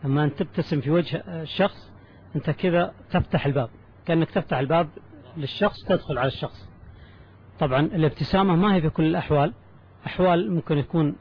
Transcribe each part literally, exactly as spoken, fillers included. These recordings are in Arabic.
لما أنت تبتسم في وجه الشخص أنت كذا تفتح الباب، كأنك تفتح الباب للشخص تدخل على الشخص. طبعا الابتسامة ما هي في كل الأحوال، أحوال ممكن يكون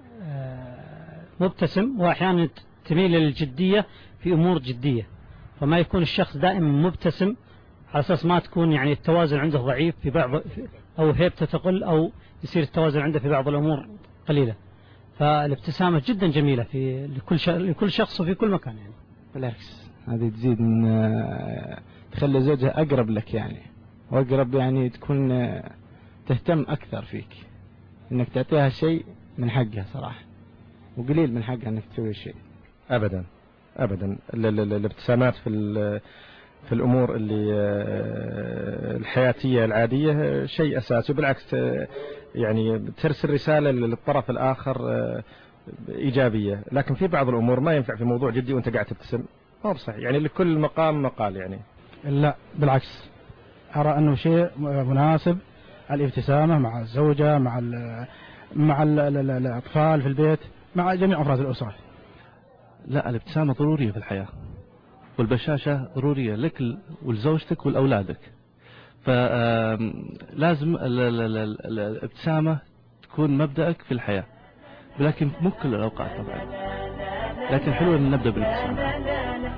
مبتسم وأحيانا تميل للجدية في أمور جدية، فما يكون الشخص دائما مبتسم على أساس ما تكون يعني التوازن عنده ضعيف في بعض أو هيبته تقل أو يصير التوازن عنده في بعض الأمور قليلة. فالابتسامة جدا جميلة في لكل لكل شخص وفي كل مكان يعني. بالعكس هذه تزيد من تخلي زوجها أقرب لك يعني، وأقرب يعني تكون تهتم أكثر فيك، إنك تعطيها شيء من حقها صراحة، وقليل من حقها إنك تسوي شيء. أبدا أبدا الابتسامات في في الأمور اللي الحياتية العادية شيء أساسي، وبالعكس يعني ترسل رسالة للطرف الآخر إيجابية. لكن في بعض الأمور ما ينفع في موضوع جدي وأنت قاعد تبتسم، ما بصحيح يعني، لكل مقام مقال يعني. لا بالعكس، أرى أنه شيء مناسب الابتسامة مع الزوجة، مع ال مع ال الأطفال في البيت، مع جميع أفراد الأسرة. لا، الابتسامة ضرورية في الحياة، والبشاشة ضرورية لك ولزوجتك ولأولادك، فلازم الابتسامة تكون مبدأك في الحياة، لكن مو كل الأوقات طبعا، لكن حلو أن نبدأ بالابتسامة.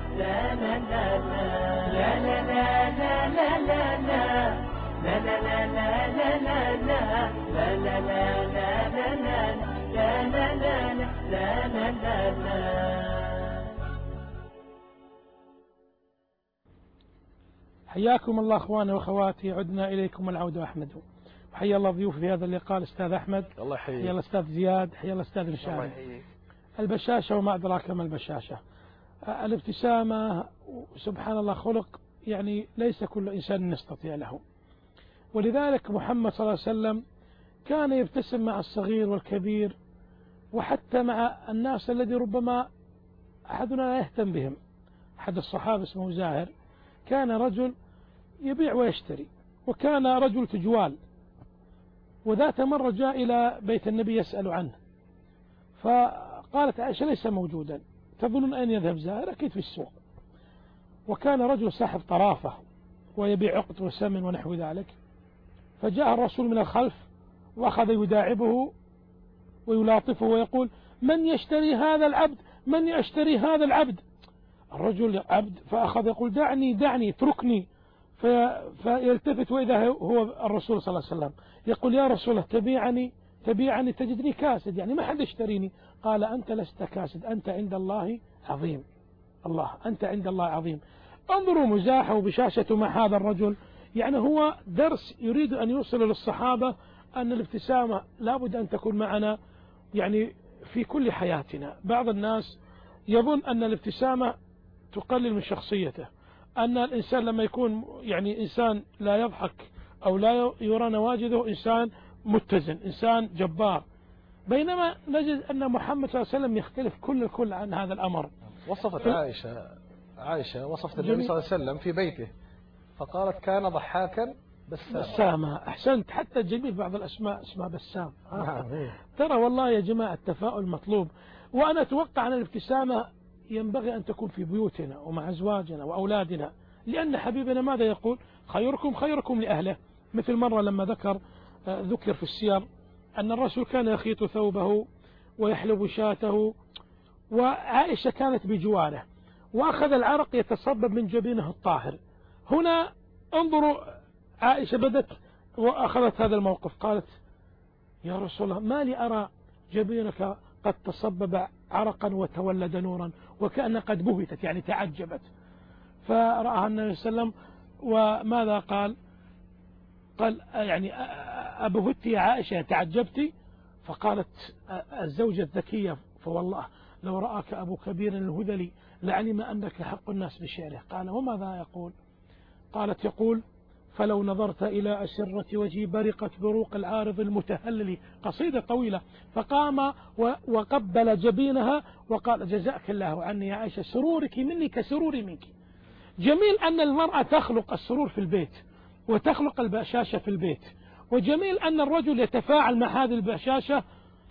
حياكم الله اخواني واخواتي، عدنا اليكم العود احمد. حيا الله ضيوف في هذا اللقاء الاستاذ احمد، الله يحييك. حيا الله استاذ زياد، حيا الله استاذ مشاري. البشاشه وما ادراك ما البشاشه. الابتسامه سبحان الله خلق يعني ليس كل انسان يستطيع له، ولذلك محمد صلى الله عليه وسلم كان يبتسم مع الصغير والكبير، وحتى مع الناس الذي ربما احدنا لا يهتم بهم. احد الصحابه اسمه زاهر كان رجل يبيع ويشتري، وكان رجل تجوال، وذات مرة جاء إلى بيت النبي يسأل عنه، فقالت عائشة ليس موجودا، تظنون أين يذهب زاهر؟ أكيد في السوق. وكان رجل صاحب طرافة ويبيع عقد وسمن ونحو ذلك، فجاء الرسول من الخلف وأخذ يداعبه ويلاطفه ويقول: من يشتري هذا العبد؟ من يشتري هذا العبد؟ الرجل عبد فأخذ يقول: دعني دعني اتركني، فيلتفت وإذا هو الرسول صلى الله عليه وسلم يقول: يا رسول الله تبيعني تبيعني تجدني كاسد، يعني ما حد يشتريني. قال: أنت لست كاسد، أنت عند الله عظيم، الله أنت عند الله عظيم. انظروا مزاحه وبشاشته مع هذا الرجل، يعني هو درس يريد أن يوصل للصحابة أن الابتسامة لابد أن تكون معنا يعني في كل حياتنا. بعض الناس يظن أن الابتسامة تقلل من شخصيته، أن الإنسان لما يكون يعني إنسان لا يضحك أو لا يرى نواجذه إنسان متزن، إنسان جبار، بينما نجد أن محمد صلى الله عليه وسلم يختلف كل الكل عن هذا الأمر. وصفت عائشة عائشة وصفت النبي صلى الله عليه وسلم في بيته فقالت: كان ضحاكا بساما. بسامة، أحسنت، حتى جميل بعض الأسماء اسمها بسام. آه. ترى والله يا جماعة التفاؤل مطلوب، وأنا أتوقع أن الابتسامة ينبغي أن تكون في بيوتنا ومع أزواجنا وأولادنا، لأن حبيبنا ماذا يقول؟ خيركم خيركم لأهله. مثل مرة لما ذكر ذكر في السير أن الرسول كان يخيط ثوبه ويحلب شاته، وعائشة كانت بجواره، وأخذ العرق يتصبب من جبينه الطاهر. هنا انظروا عائشة بدت وأخذت هذا الموقف، قالت: يا رسول الله ما لي أرى جبينك قد تصبب عرقا وتولد نورا، وكأن قد بهتت، يعني تعجبت. فرآها النبي صلى الله عليه وسلم وماذا قال؟ قال: يعني أبهت يا عائشة تعجبتي؟ فقالت الزوجة الذكية: فوالله لو رآك أبو كبير الهذلي لعلم أنك حق الناس بشعره. قال: وماذا يقول؟ قالت: يقول: فلو نظرت إلى أسرة وجهي برقت بروق العارض المتهلل. قصيدة طويلة. فقام وقبل جبينها وقال: جزاك الله عني يا عائشة، سرورك مني كسروري منك. جميل أن المرأة تخلق السرور في البيت وتخلق البشاشة في البيت، وجميل أن الرجل يتفاعل مع هذه البشاشة